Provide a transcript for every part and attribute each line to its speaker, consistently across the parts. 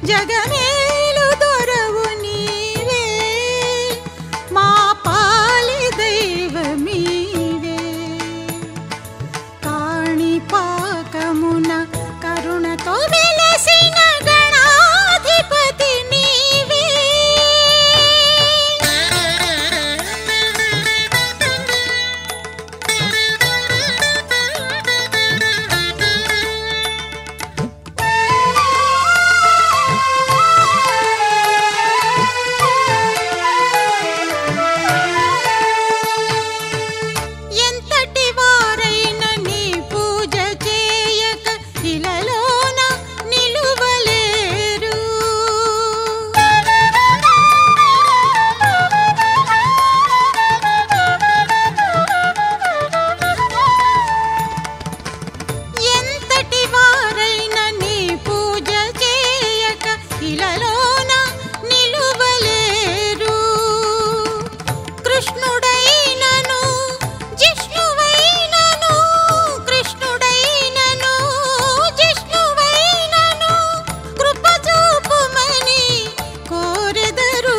Speaker 1: జగమేలు దొరవు నీవే మా పాలి దైవమీవే కాణిపాకమున కరుణతో వెలసిన గణాధిపతి నీవే ఎంతటి వారైన నీ పూజ చేయక ఇలలోన నిలువలేరు ఎంతటి వారైన నీ పూజ చేయక ఇలలోన నిలువలేరు కృష్ణుడైనను జిష్ణువైనను కృష్ణుడైనను జిష్ణువైనను కృప చూపుమని కోరెదరు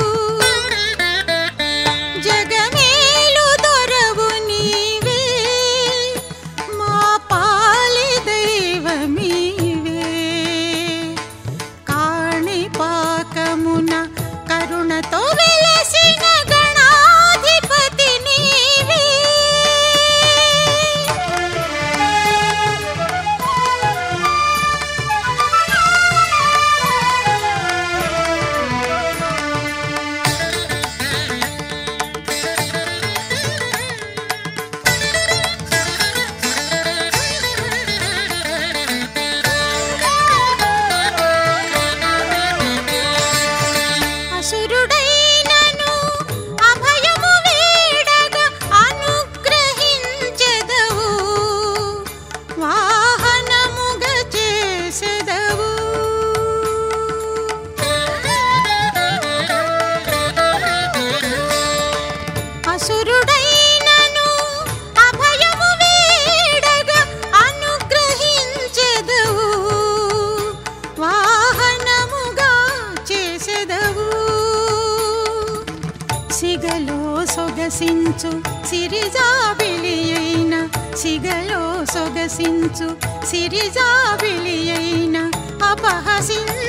Speaker 1: జగమేలు దొరవు నీవే మా పాలి దైవమీవే కాణిపాకమున కరుణతో వెలసిన గణాధిపతి నీవే అసురుడైనను అభయము వేడగా అనుగ్రహించెదవు వాహనముగా చేసెదవు అసురుడైనను అభయము వేడగా అనుగ్రహించెదవు వాహనముగా చేసెదవు సిగలో సొగసించు సిరిజాబిలి అయిన సిగలో సొగసించు సిరిజాబిలి అయిన అపహసించు